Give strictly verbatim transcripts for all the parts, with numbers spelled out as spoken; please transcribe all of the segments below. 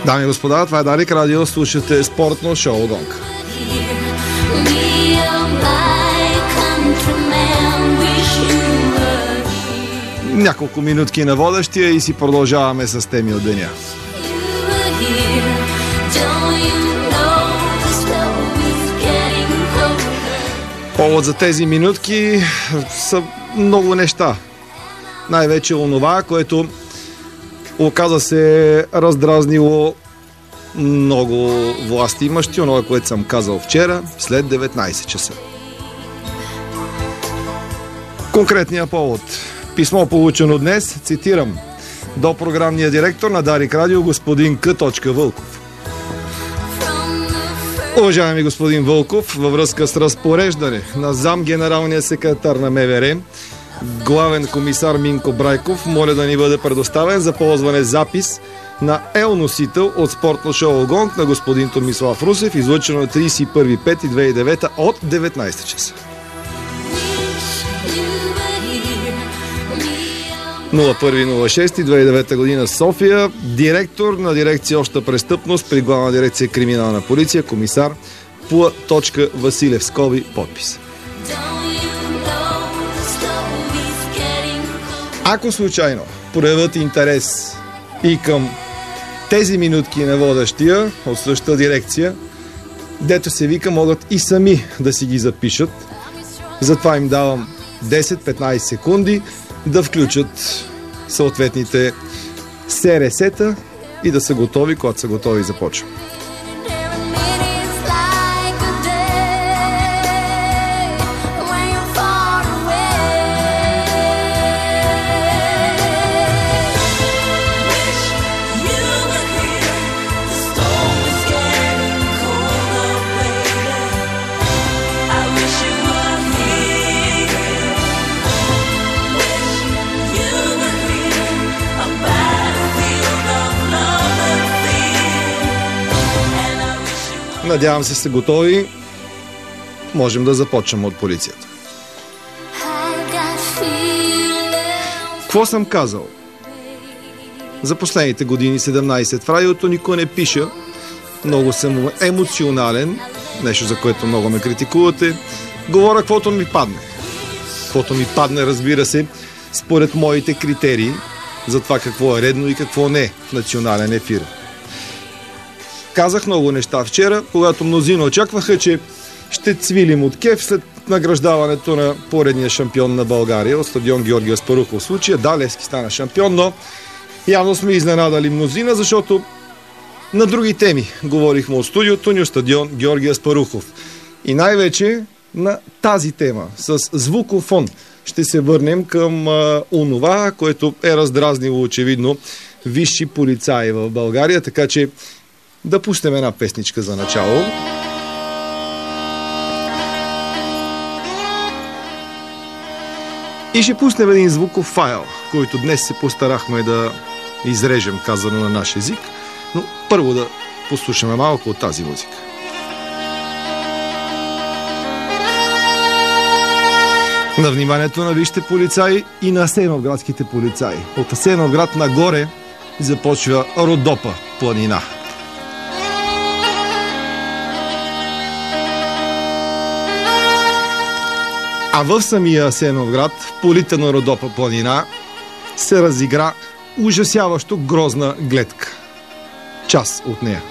Дами и господа, това е Дарик Радио, слушате спортно шоу Гонг. Няколко минутки на водещия и си продължаваме с теми от деня. Повод за тези минутки са много неща. Най-вече онова, което оказа се раздразнило много власти имащи, онова, което съм казал вчера, след деветнайсет часа. Конкретният повод. Писмо получено днес, цитирам, до програмния директор на Дарик Радио, господин К. Вълков. Уважаеми господин Вълков, във връзка с разпореждане на зам генералния секретар на МВР, главен комисар Минко Брайков, моля да ни бъде предоставен за ползване запис на Ел-носител от спортно шоу Гонг на господин Томислав Русев, излъчено на трийсет и първи май две хиляди и девета от деветнайсет часа. нула първи шести две хиляди и девета година, София. Директор на дирекция Обща престъпност при главна дирекция Криминална полиция, комисар П. Василев, скоби, подпис. Ако случайно проявят интерес и към тези минутки на водещия от същата дирекция, дето се вика, могат и сами да си ги запишат. Затова им давам десет-петнайсет секунди да включат съответните СРС-та и да са готови, когато са готови, започвам. Надявам се сте готови. Можем да започнем от полицията. Какво съм казал? За последните години седемнайсет в радиото никой не пиша. Много съм емоционален. Нещо, за което много ме критикувате. Говоря каквото ми падне. Каквото ми падне, разбира се, според моите критерии за това какво е редно и какво не в национален ефир. Казах много неща вчера, когато мнозина очакваха, че ще цвилим от кеф след награждаването на поредния шампион на България от стадион Георги Аспарухов. В случая, да, Левски стана шампион, но явно сме изненадали мнозина, защото на други теми говорихме от студиото ни от стадион Георги Аспарухов. И най-вече на тази тема с звукофон ще се върнем към а, онова, което е раздразнило очевидно висши полицаи в България, така че да пуснем една песничка за начало. И ще пуснем един звуков файл, който днес се постарахме да изрежем, казано на наш език. Но първо да послушаме малко от тази музика. На вниманието на висшите полицаи и на асеновградските полицаи. От Асеновград нагоре започва Родопа планина. А в самия Асеновград, в полите на Родопа планина, се разигра ужасяващо грозна гледка. Част от нея.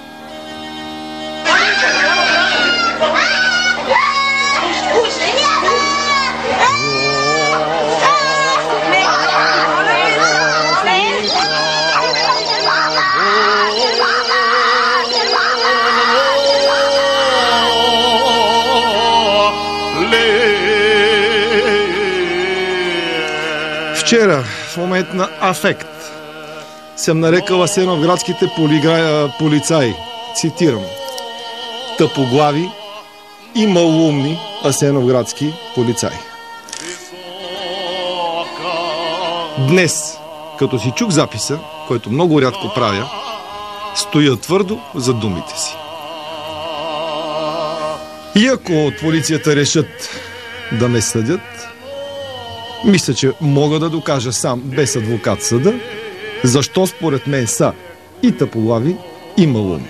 Вчера, в момент на афект, съм нарекал асеновградските полигра... полицаи, цитирам, тъпоглави и малоумни асеновградски полицаи. Днес, като си чух записа, който много рядко правя, стоя твърдо за думите си. И ако от полицията решат да ме съдят, мисля, че мога да докажа сам, без адвокат съда, защо според мен са и тъпоглави, и малумни.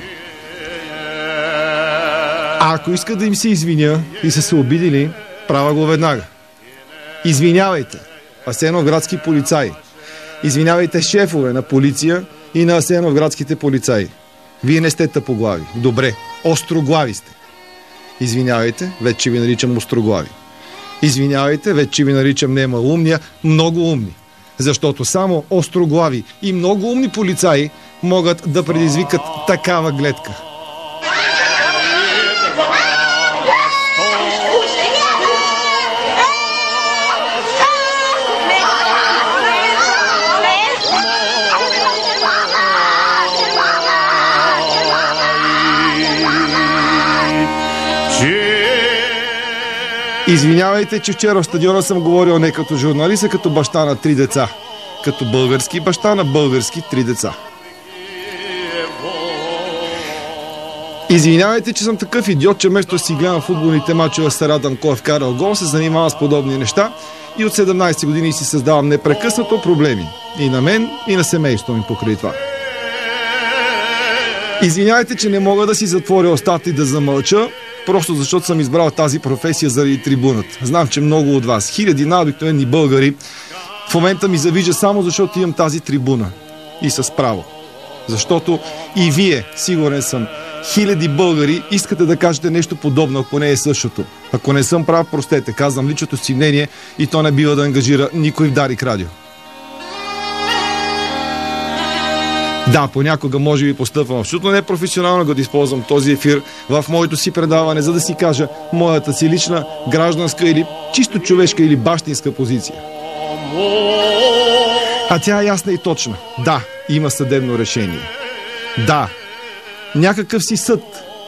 А ако иска да им се извиня и са се обидили, правя го веднага. Извинявайте, асеновградски полицаи. Извинявайте, шефове на полиция и на асеновградските полицаи. Вие не сте тъпоглави. Добре, остроглави сте. Извинявайте, вече ви наричам остроглави. Извинявайте, вече ви наричам не малумния, много умни. Защото само остроглави и много умни полицаи могат да предизвикат такава гледка. Извинявайте, че вчера в стадиона съм говорил не като журналист, а като баща на три деца. Като български баща на български три деца. Извинявайте, че съм такъв идиот, че вместо си гледам футболните мачове с Радан кой е вкарал гол, се занимавам с подобни неща и от седемнайсет години си създавам непрекъснато проблеми. И на мен, и на семейството ми покрай това. Извинявайте, че не мога да си затворя устата и да замълча, просто защото съм избрал тази професия заради трибуната. Знам, че много от вас, хиляди най-обикновени българи, в момента ми завижда само защото имам тази трибуна. И с право. Защото и вие, сигурен съм, хиляди българи искате да кажете нещо подобно, ако не е същото. Ако не съм прав, простете, казвам личното си мнение и то не бива да ангажира никой в Дарик Радио. Да, понякога може би постъпвам абсолютно непрофесионално, като използвам този ефир в моето си предаване, за да си кажа моята си лична, гражданска или чисто човешка или бащинска позиция. А тя е ясна и точна. Да, има съдебно решение. Да, някакъв си съд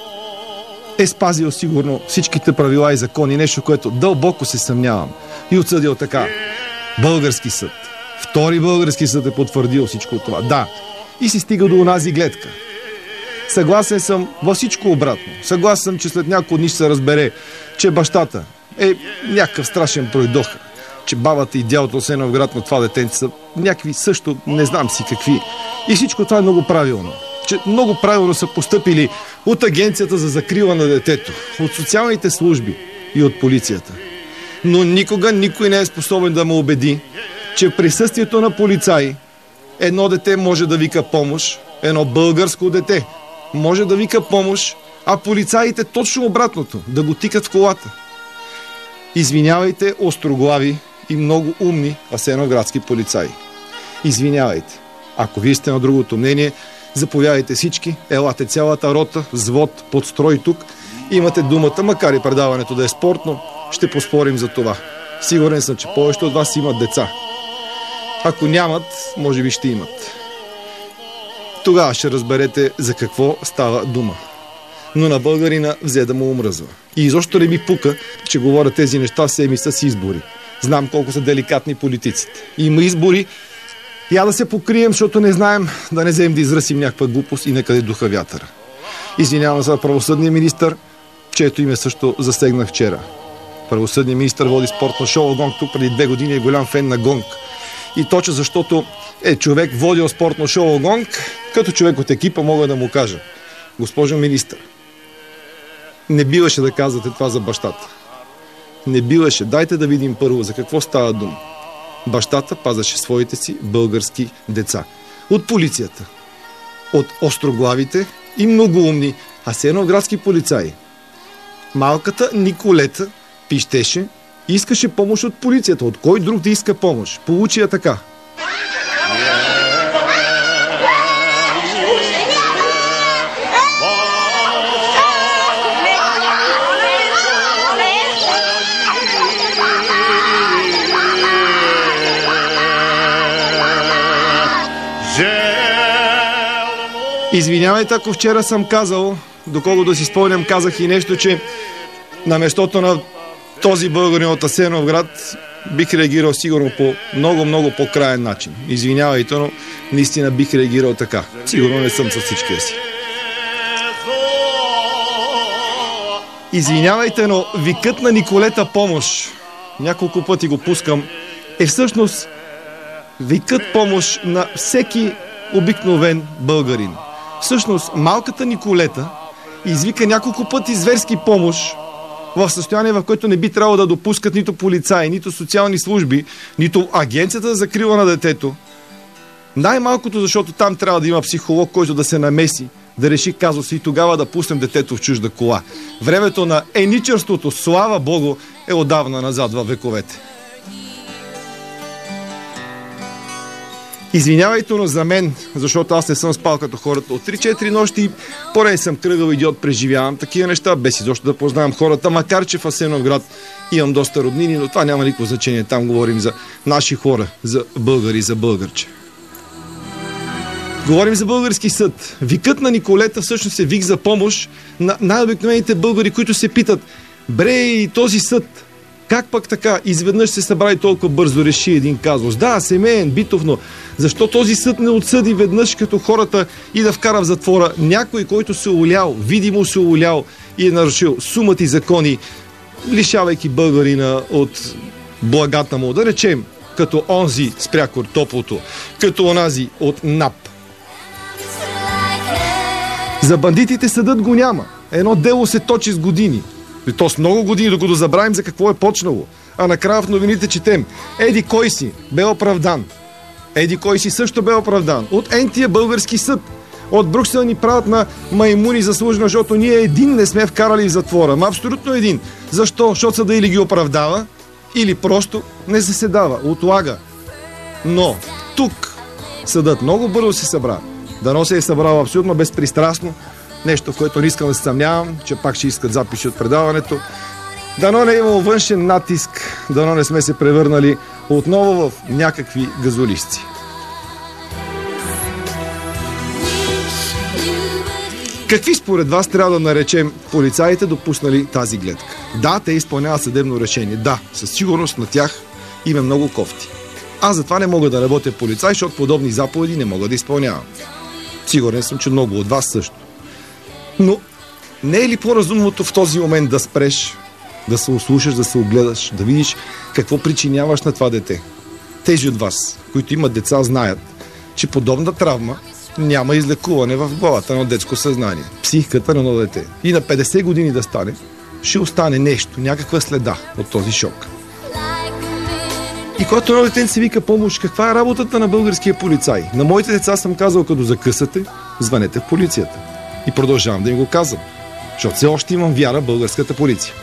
е спазил сигурно всичките правила и закони, нещо, което дълбоко се съмнявам. И отсъдил така. Български съд. Втори български съд е потвърдил всичко това. Да. И си стига до онази гледка. Съгласен съм във всичко обратно. Съгласен съм, че след няколко дни ще се разбере, че бащата е някакъв страшен пройдоха. Че бабата и дядото от Асеновград на това детенце са някакви също не знам си какви. И всичко това е много правилно. Че много правилно са постъпили от Агенцията за закрила на детето, от социалните служби и от полицията. Но никога никой не е способен да ме убеди, че в присъствието на полицаи едно дете може да вика помощ, едно българско дете може да вика помощ, а полицаите точно обратното, да го тикат в колата. Извинявайте, остроглави и много умни асеновградски полицаи. Извинявайте. Ако вие сте на другото мнение, заповядайте всички, елате цялата рота, взвод, подстрой тук. Имате думата, макар и предаването да е спортно, ще поспорим за това. Сигурен съм, че повечето от вас имат деца. Ако нямат, може би ще имат. Тогава ще разберете за какво става дума. Но на българина взе да му омръзва. И изобщо не ми пука, че говоря тези неща семи с избори. Знам колко са деликатни политиците. Има избори, я да се покрием, защото не знаем да не вземем да изръсим някаква глупост и некъде духа вятъра. Извинявам се за правосъдния министър, чието име също засегнах вчера. Правосъдният министър води спортно шоу Гонг, тук преди две години е голям фен на Гонг. И точно защото е човек водил спортно шоу Гонг, като човек от екипа мога да му кажа: госпожо министър, не биваше да казвате това за бащата. Не биваше. Дайте да видим първо за какво става дума. Бащата пазаше своите си български деца. От полицията. От остроглавите и многоумни асеновградски полицаи. Малката Николета пищеше и искаше помощ от полицията. От кой друг да иска помощ? Получи я така. Извинявайте, ако вчера съм казал, доколко да си спомням, казах и нещо, че на местото на този българин от Асеновград бих реагирал сигурно по много-много по-краен начин. Извинявайте, но наистина бих реагирал така. Сигурно не съм с всичкия си. Извинявайте, но викът на Николета помощ, няколко пъти го пускам, е всъщност викът помощ на всеки обикновен българин. Всъщност, малката Николета извика няколко пъти зверски помощ в състояние, в което не би трябвало да допускат нито полицаи, нито социални служби, нито агенцията за закрила на детето. Най-малкото, защото там трябва да има психолог, който да се намеси, да реши казуса и тогава да пуснем детето в чужда кола. Времето на еничърството, слава Богу, е отдавна назад във вековете. Извинявайте, но за мен, защото аз не съм спал като хората от три-четири нощи и поне съм кръгъл идиот, преживявам такива неща, без изобщо да познавам хората, макар че в Асеновград имам доста роднини, но това няма никакво значение. Там говорим за наши хора, за българи, за българче. Говорим за български съд. Викът на Николета всъщност е вик за помощ на най-обикновените българи, които се питат: бре, и този съд, как пък така изведнъж се събра и толкова бързо реши един казус? Да, семейен, битов, но защо този съд не отсъди веднъж като хората и да вкара в затвора някой, който се улял, видимо се улял и е нарушил сумати закони, лишавайки българина от благата му, да речем, като онзи спря топлото, като онази от НАП. За бандитите съдът го няма. Едно дело се точи с години. И то с много години, докато забравим за какво е почнало. А накрая в новините четем: еди кой си бе оправдан. Еди кой си също бе оправдан. От ентия български съд. От Брюксел ни правят на маймуни заслужено, защото ние един не сме вкарали в затвора. Ма абсолютно един. Защо? Защото съда или ги оправдава, или просто не заседава, отлага. Но тук съдът много бързо се събра. Дано се е събрал абсолютно безпристрастно. Нещо, в което не искам да се съмнявам, че пак ще искат записи от предаването. Дано не е имало външен натиск, дано не сме се превърнали отново в някакви газолисци. Какви според вас трябва да наречем полицаите, допуснали тази гледка? Да, те изпълняват съдебно решение. Да, със сигурност на тях им е много кофти. Аз затова не мога да работя полицай, защото подобни заповеди не мога да изпълнявам. Сигурен съм, че много от вас също. Но не е ли по-разумното в този момент да спреш, да се ослушаш, да се огледаш, да видиш какво причиняваш на това дете? Тези от вас, които имат деца, знаят, че подобна травма няма излекуване в главата на детско съзнание. Психиката на едно дете. И на петдесет години да стане, ще остане нещо, някаква следа от този шок. И когато едно дете се вика помощ, каква е работата на българския полицай? На моите деца съм казал: като закъсате, звънете в полицията. И продължавам да им го казвам, защото все още имам вяра в българската полиция.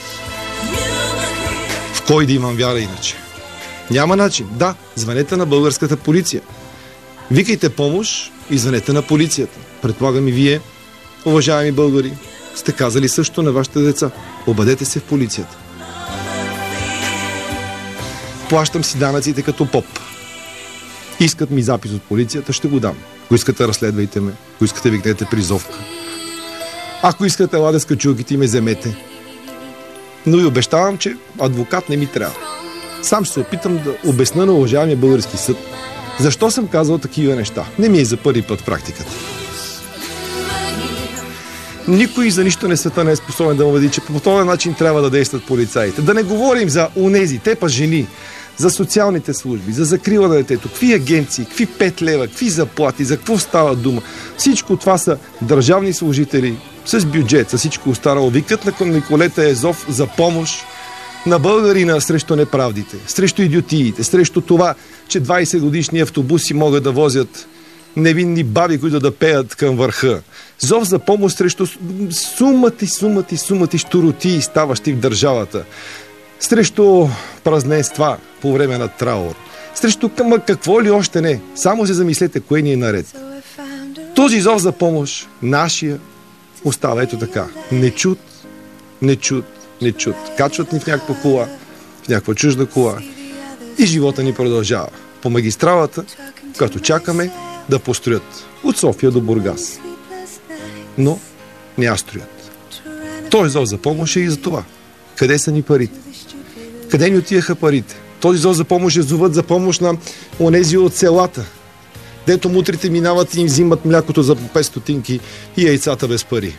В кой да имам вяра иначе? Няма начин. Да, звънете на българската полиция. Викайте помощ и звънете на полицията. Предполагам и вие, уважаеми българи, сте казали също на вашите деца: обадете се в полицията. Плащам си данъците като поп. Искат ми запис от полицията, ще го дам. Ако искате, разследвайте ме. Ако искате, викнете призовка. Ако искате, еладе с качулките и ме вземете. Но и обещавам, че адвокат не ми трябва. Сам ще се опитам да обясня на уважаемия български съд защо съм казал такива неща. Не ми е за първи път в практиката. Никой за нищо на света не е способен да му убеди, че по този начин трябва да действат полицаите. Да не говорим за унези, те па жени, за социалните служби, за закрила на детето, какви агенции, какви пет лева, какви заплати, за какво става дума. Всичко това са държавни служители с бюджет, с всичко останало. Викът на Николета е зов за помощ на българина срещу неправдите, срещу идиотиите, срещу това, че двайсет годишни автобуси могат да возят невинни баби, които да пеят към върха. Зов за помощ срещу сумати, сумати, сумати щуротии, ставащи в държавата. Срещу празненства по време на траур. Срещу към какво ли още не. Само се замислете кое ни е наред. Този зов за помощ, нашия, остава ето така. Не чут, не чут, не чут. Качват ни в някаква кола, в някаква чужда кола и живота ни продължава. По магистралата, като чакаме да построят от София до Бургас. Но не я строят. Този зов за помощ е и за това. Къде са ни парите? Къде ни отиеха парите? Този зов за помощ е зовът за помощ на онези от селата, дето мутрите минават и им взимат млякото за по пет стотинки и яйцата без пари.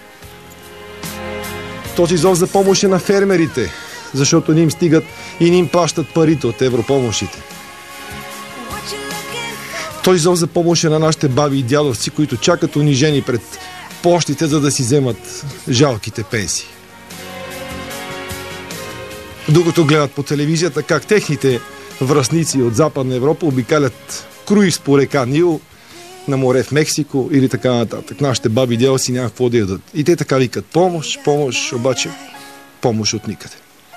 Този зов за помощ е на фермерите, защото не им стигат и не им плащат парите от европомощите. Този зов за помощ е на нашите баби и дядовци, които чакат унижени пред пощите, за да си вземат жалките пенсии. Докато гледат по телевизията как техните връстници от Западна Европа обикалят круиз по река Нил на море в Мексико или така нататък. Нашите баби и дядовци няма какво да ядат. И те така викат: помощ, помощ, обаче помощ от никъде.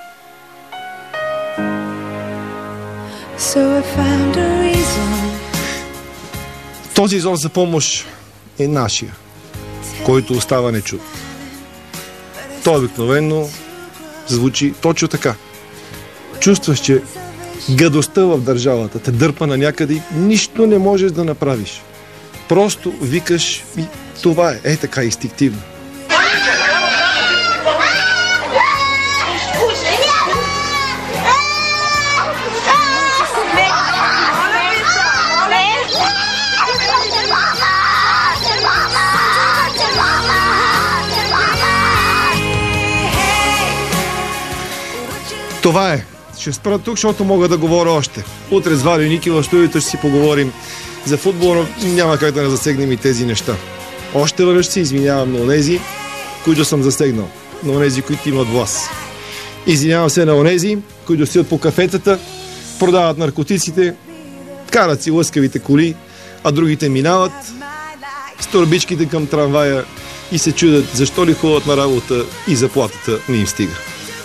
So I found a reason. Този зов за помощ е нашия, който остава нечут. Той обикновено звучи точно така. Чувстваш, че гадостта в държавата те дърпа на някъде и нищо не можеш да направиш. Просто викаш и това е. Е така инстинктивно. Това е. Ще спра тук, защото мога да говоря още. Утре с Валю и Ники в студиото ще си поговорим за футбол, но няма как да не засегнем и тези неща. Още веднъж се извинявам на онези, които съм засегнал. На онези, които имат власт. Извинявам се на онези, които стоят по кафетата, продават наркотиците, карат си лъскавите коли, а другите минават с торбичките към трамвая и се чудят защо ли ходят на работа и заплатата не им стига.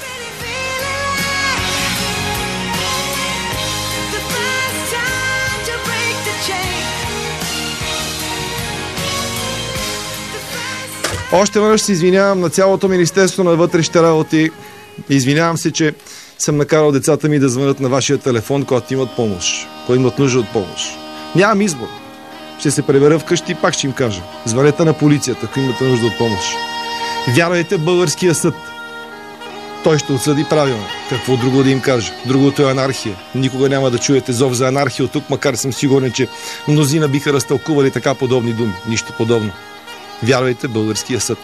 Още веднъж се извинявам на цялото Министерство на вътрешните работи. Извинявам се, че съм накарал децата ми да звънят на вашия телефон, когато имат помощ, когато имат нужда от помощ. Нямам избор. Ще се прибера вкъщи и пак ще им кажа: звънете на полицията, ако имате нужда от помощ. Вярвайте в българския съд. Той ще отсъди правилно. Какво друго да им кажа? Другото е анархия. Никога няма да чуете зов за анархия от тук, макар съм сигурен, че мнозина биха разтълкували така подобни думи. Нищо подобно. Вярвайте в българския съд.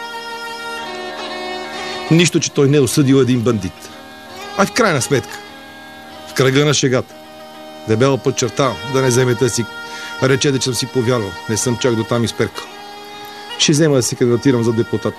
Нищо, че той не е осъдил един бандит. А в крайна сметка, в кръга на шегата, дебело подчертавам, да не вземете да си речете, че съм си повярвал. Не съм чак до там изперкал. Ще взема да се кандидатирам за депутат.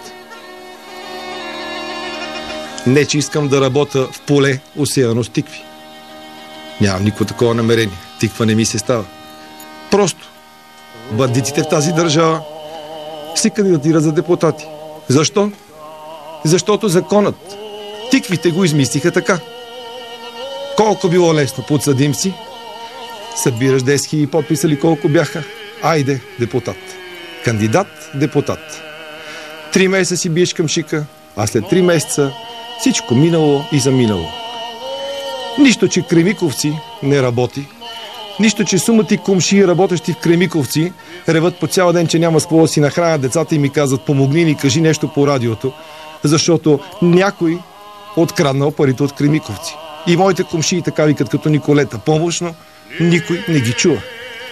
Не, че искам да работя в поле, осеяно с тикви. Нямам никакво такова намерение. Тиква не ми се става. Просто бандитите в тази държава се кандидатират за депутати. Защо? Защото законът. Тиквите го измислиха така. Колко било лесно, подсъдим си, събираш десет хиляди подписа ли колко бяха? Айде, депутат. Кандидат, депутат. Три месеца си биеш към шика, а след три месеца всичко минало и заминало. Нищо, че Кремиковци не работи. Нищо, че сумати кумши, работещи в Кремиковци, реват по цял ден, че няма с какво да си нахранят децата и ми казват: помогни ни, кажи нещо по радиото, защото някой откраднал парите от Кремиковци. И моите кумши така викат като Николета помощно, никой не ги чува.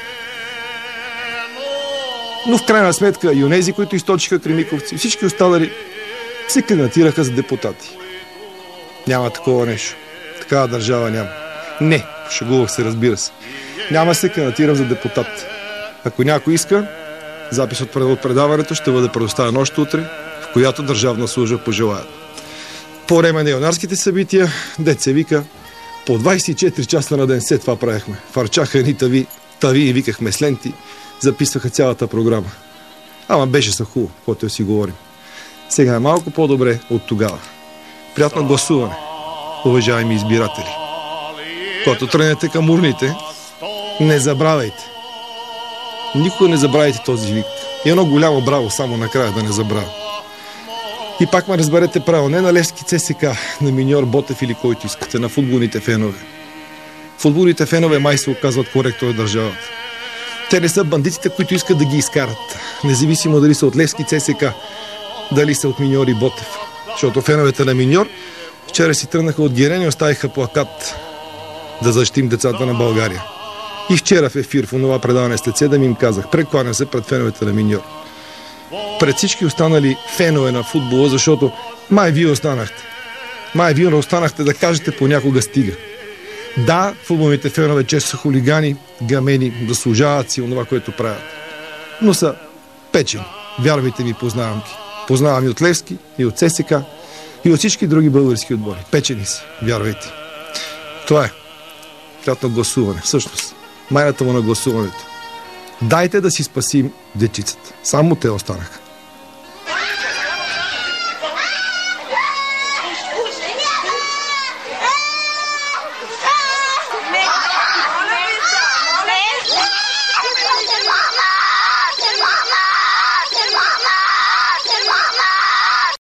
Но в крайна сметка и онези, които източиха Кремиковци, всички останали се кандидатираха за депутати. Няма такова нещо. Такава държава няма. Не, шегувах се, разбира се. Няма се кандидатирам за депутат. Ако някой иска, запис от предаването ще бъде предоставен още утре, в която държавна служба пожелаят. По време на юнарските събития, дет се вика, по двайсет и четири часа на ден след това правихме. Фарчаха едни тави, тави и викахме с ленти, записваха цялата програма. Ама беше са хубаво, каквото си говорим. Сега е малко по-добре от тогава. Приятно гласуване, уважаеми избиратели. Когато тръгнете към урните, не забравяйте. Никога не забравяйте този вик. И едно голямо браво само накрая да не забравя. И пак ме разберете право, не на Левски ЦСК, на Миньор Ботев или който искате, на футболните фенове. Футболните фенове май се оказват коректори в държавата. Те не са бандитите, които искат да ги изкарат. Независимо дали са от Левски ЦСК, дали са от Миньор и Ботев. Защото феновете на Миньор вчера си тръгнаха от Герен и оставиха плакат да защитим децата на България. И вчера в ефир, в онова предаване след седем им казах: прекланя се пред феновете на Миньор. Пред всички останали фенове на футбола, защото май вие останахте. Май вие останахте да кажете понякога стига. Да, футболните фенове често са хулигани, гамени, заслужават си онова, което правят. Но са печени. Вярвайте ми, познавам ги. Познавам и от Левски, и от ЦСК, и от всички други български отбори. Печени си, вярвайте. Това е. Приятно гласуване. Всъщност, майната му на гласуването. Дайте да си спасим дечицата. Само те останаха.